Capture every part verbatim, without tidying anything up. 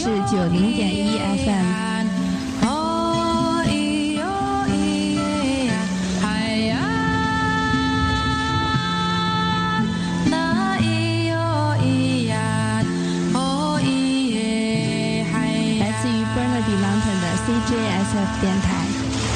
是九零点一 F M。C J S F 电台。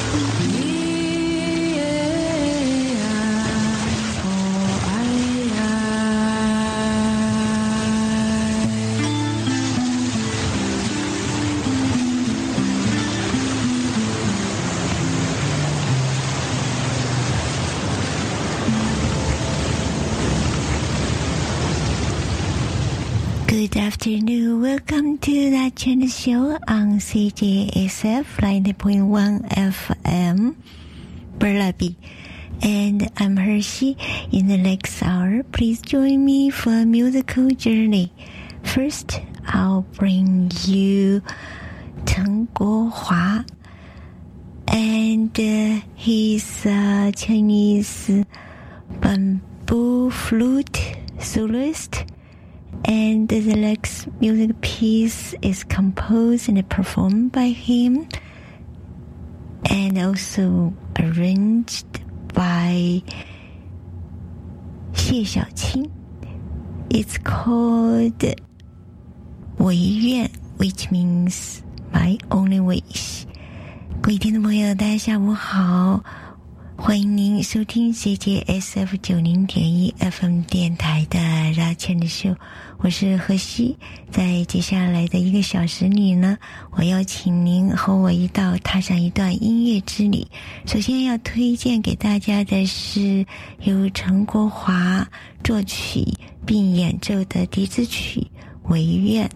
Good afternoon. Welcome to the channel show on C J S F ninety point one F M, Burnaby. And I'm Hershey. In the next hour, please join me for a musical journey. First, I'll bring you Chen Guohua. And uh, he's a Chinese bamboo flute soloist.And the next music piece is composed and performed by him and also arranged by Xie Xiaoqing. It's called 唯愿 which means my only wish. 各位听众朋友大家下午好，欢迎您收听 C J S F 九零点一 F M 电台的拉牵的秀，我是荷西。在接下来的一个小时里呢，我邀请您和我一道踏上一段音乐之旅。首先要推荐给大家的是由陈国华作曲并演奏的笛子曲《唯愿》。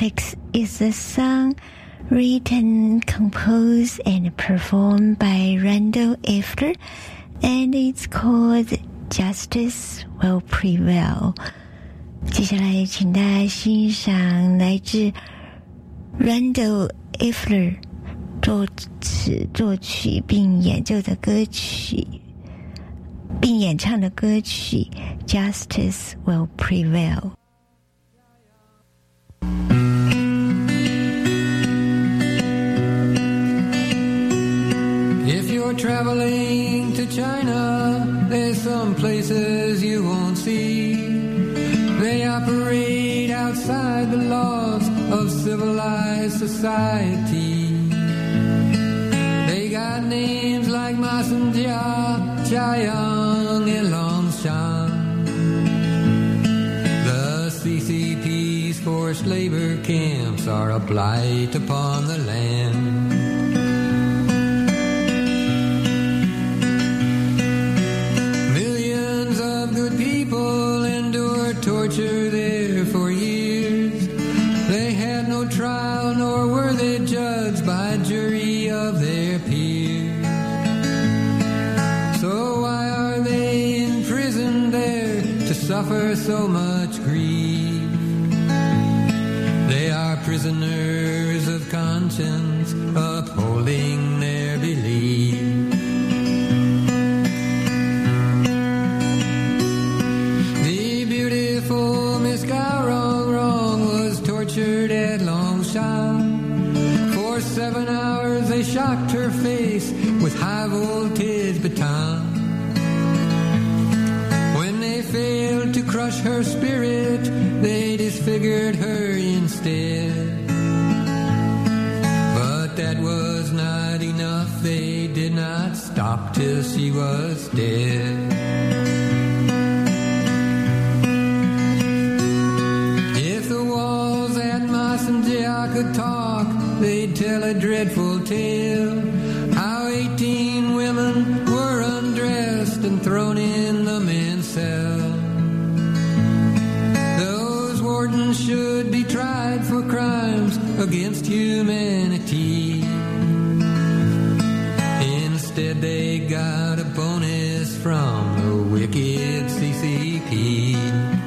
Plex is a song written, composed, and performed by Randall Effler, and it's called Justice Will Prevail. 接下来请大家欣赏来自 Randall Effler 作词作曲并演奏的歌曲并演唱的歌曲 Justice Will Prevail。 If you're traveling to China, there's some places you won't see. They operate outside the laws of civilized society. They got names like Masanjia, Jiayang, and Longshan. The C C P's forced labor camps are a blight upon the land. Torture there for years. They had no trial, nor were they judged by a jury of their peers. So why are they in prison there to suffer so much grief? They are prisoners of conscience, upholding their belief. At Longshan, for seven hours they shocked her face with high voltage baton. When they failed to crush her spirit, they disfigured her instead. But that was not enough, they did not stop till she was dead. I could talk, they'd tell a dreadful tale, how eighteen women were undressed and thrown in the men's cell. Those wardens should be tried for crimes against humanity. Instead they got a bonus from the wicked C C P.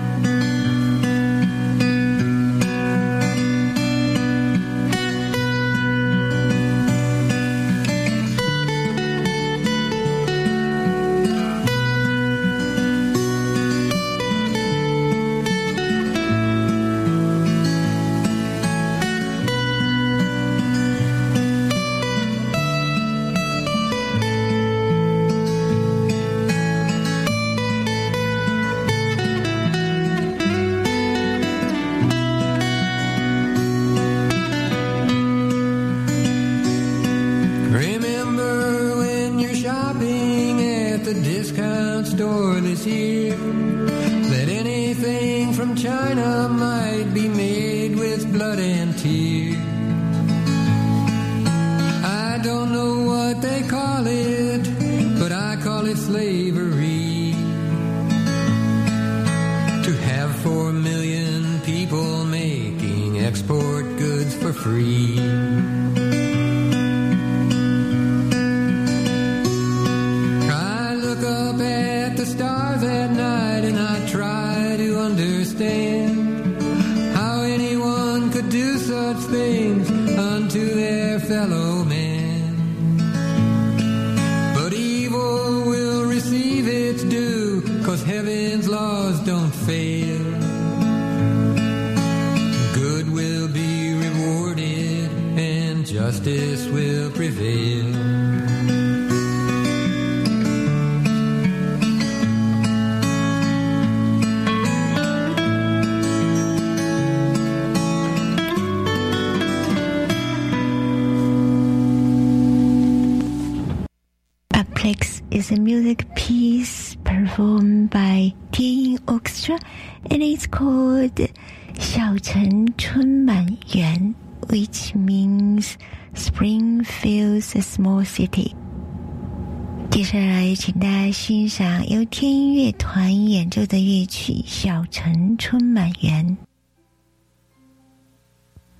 Justice will prevail. Plex is a music piece performed by Tianyin Orchestra, and it's called 小城春满园, which means spring fills a small city. 接下来请大家欣赏由天音乐团演奏的乐曲《小城春满园》。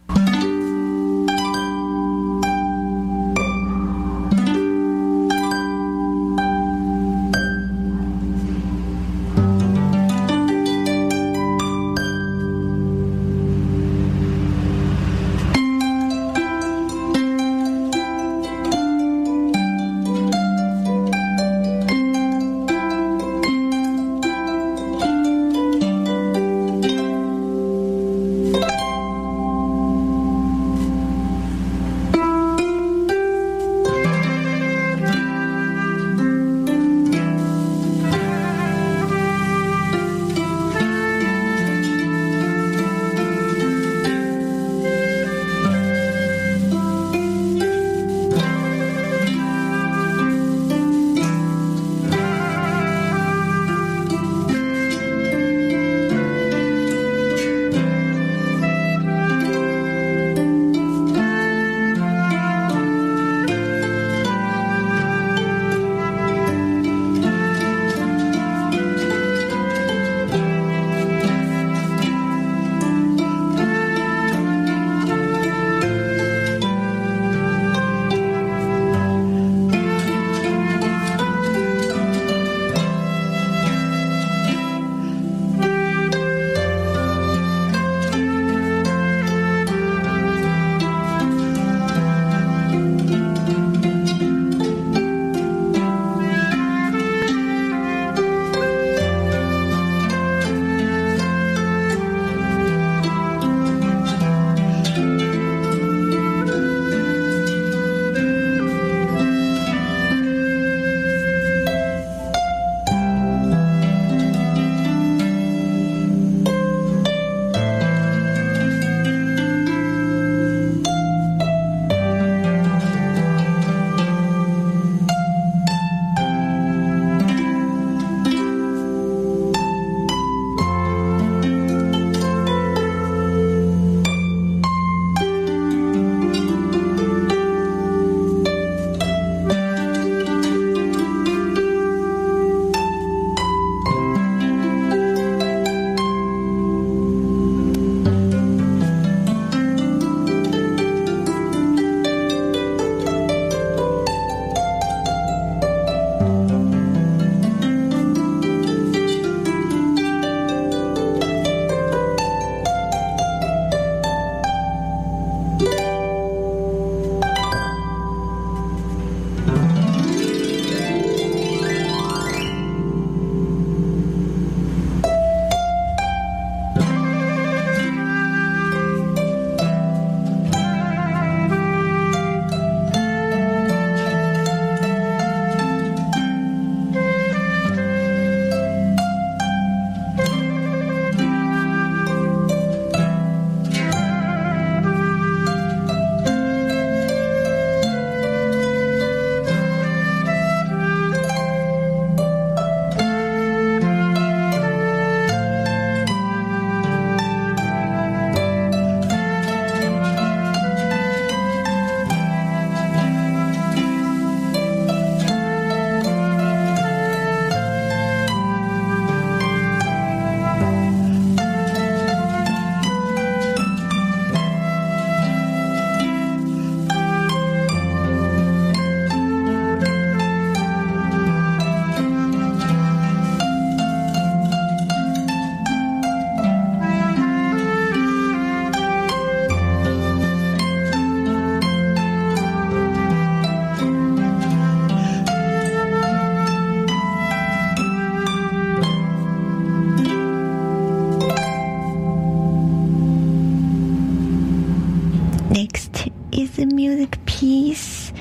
piece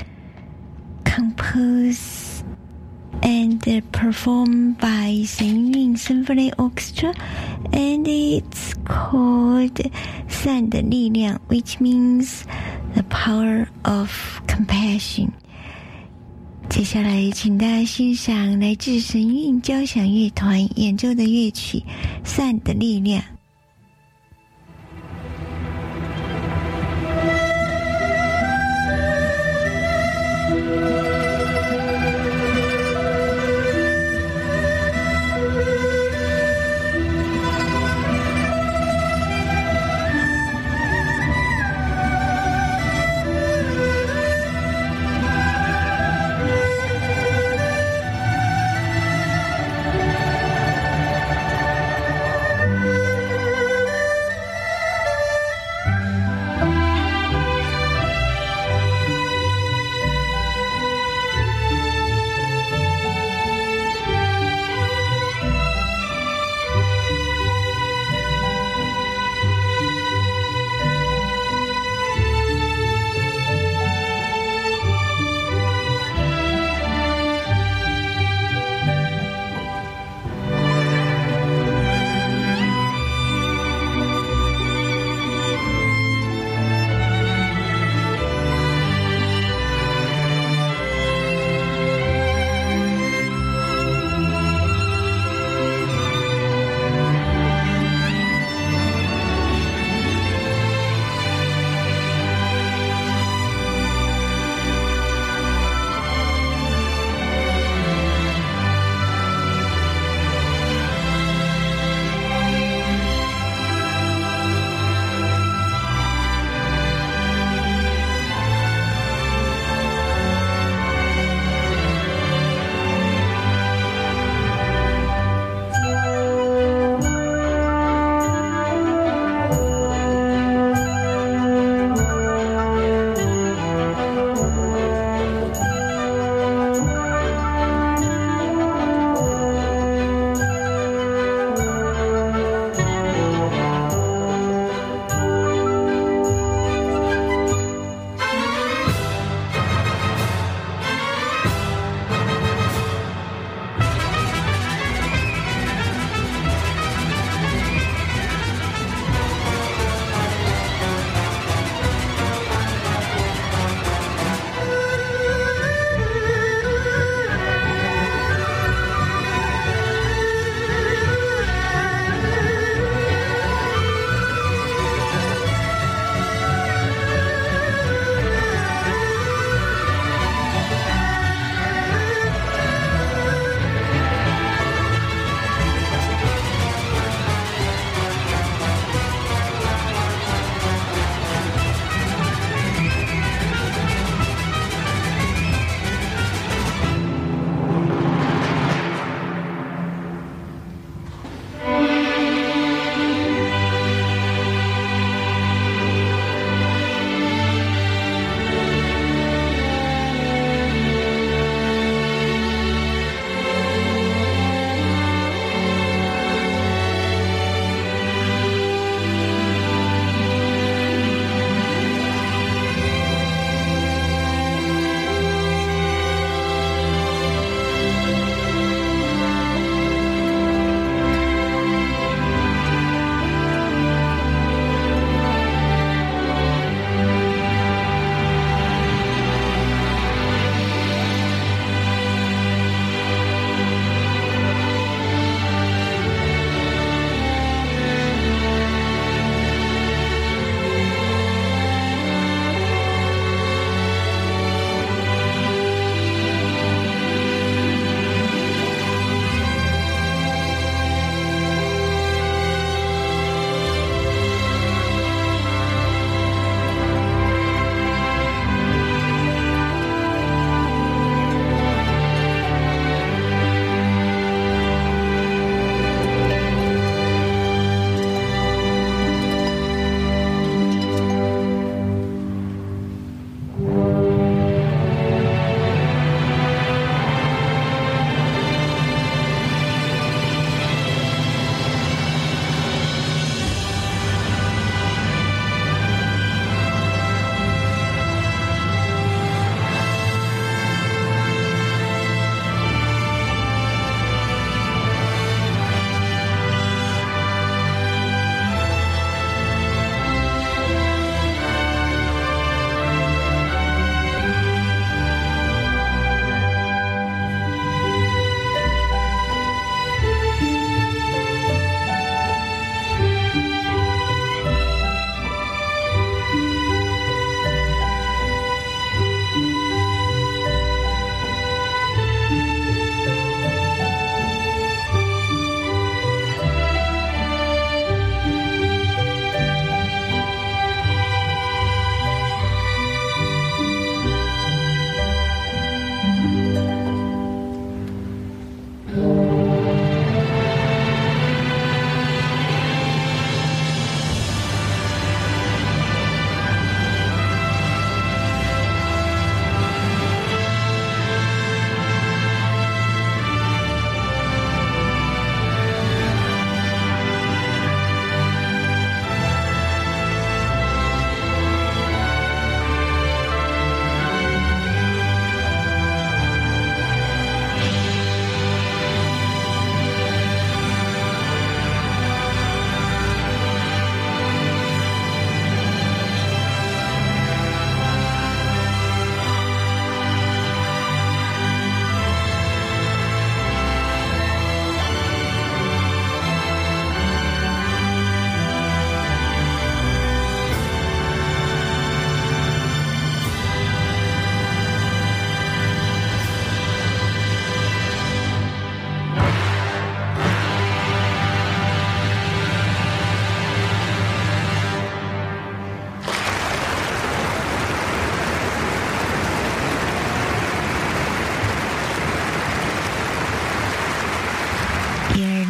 composed and performed by 神韵 Symphony Orchestra, and it's called 善的力量 which means the power of compassion. 接下来请大家欣赏来自神韵交响乐团演奏的乐曲善的力量。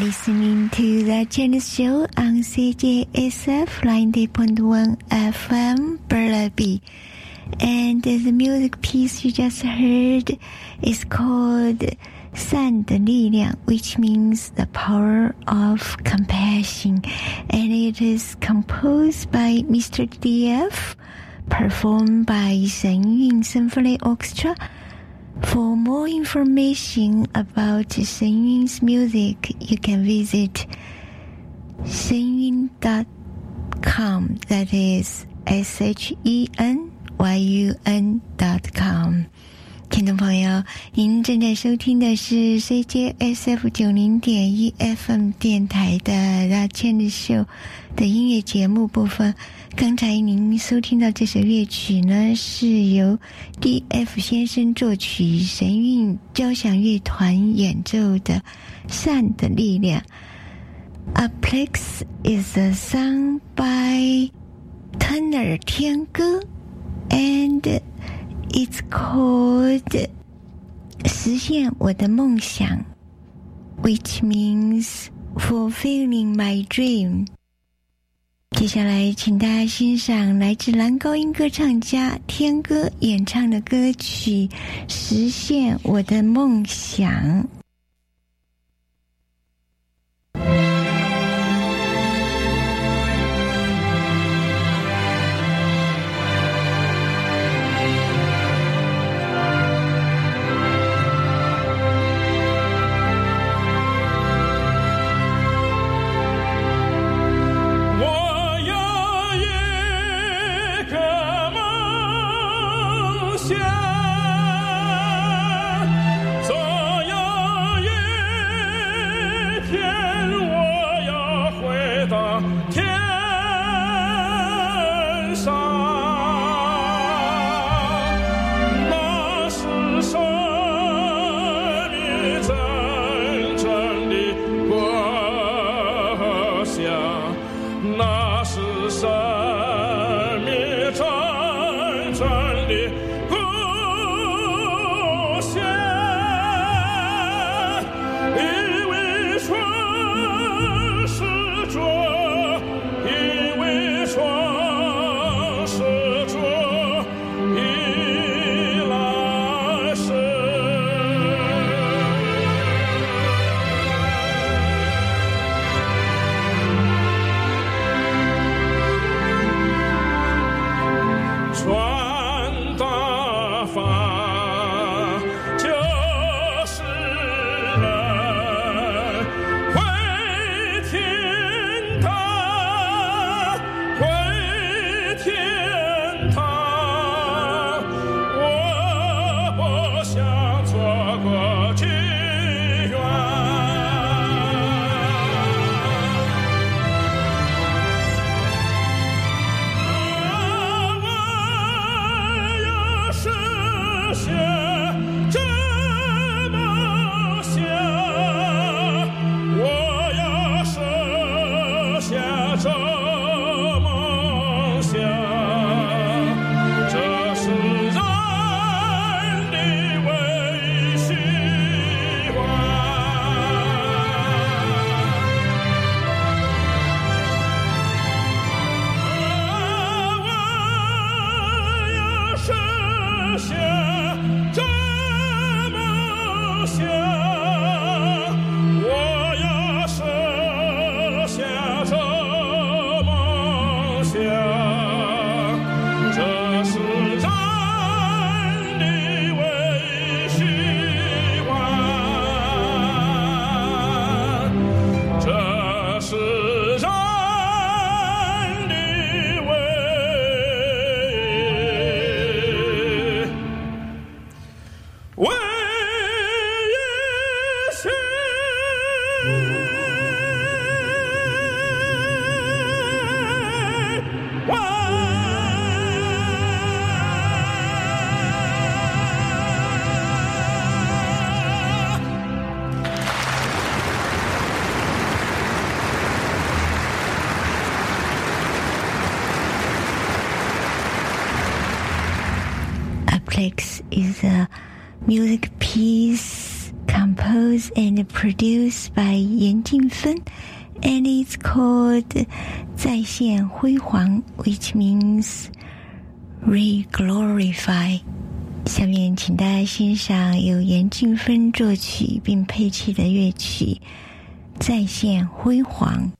listening to the Chinese show on C J S F ninety point one F M Burnaby. And the music piece you just heard is called 善的力量, which means the power of compassion. And it is composed by Mister D F, performed by 神韵 Symphony Orchestra.For more information about 神韵's music, you can visit 神韵 dot com. That is S H E N Y U N dot com. 听众朋友，您正在收听的是 C J S F 九零点一 F M 电台的 The Chinese Show 的音乐节目部分。刚才您收听到这首乐曲呢，是由 D F 先生作曲，神韵交响乐团演奏的《善的力量》。Aplex is a song by Turner 天歌 and it's called 实现我的梦想 which means fulfilling my dream。接下来请大家欣赏来自男高音歌唱家天歌演唱的歌曲《实现我的梦想》。Aplex is a music piece composed and produced by 严静芬 and it's called 再现辉煌 which means re-glorify。 下面请大家欣赏由严静芬作曲并配器的乐曲再现辉煌。